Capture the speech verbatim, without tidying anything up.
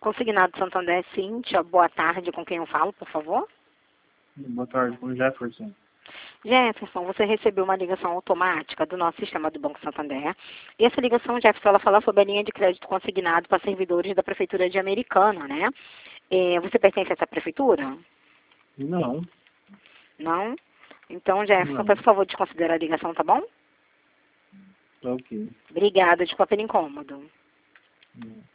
Consignado Santander, Cíntia, boa tarde, com quem eu falo, por favor? Boa tarde, com o Jefferson. Jefferson, você recebeu uma ligação automática do nosso sistema do Banco Santander. E essa ligação, Jefferson, ela fala sobre a linha de crédito consignado para servidores da Prefeitura de Americana, né? É, você pertence a essa prefeitura? Não. Não? Então, Jefferson, Não. faz o favor de considerar a ligação, tá bom? Tá ok. Obrigada, desculpa pelo incômodo. Não.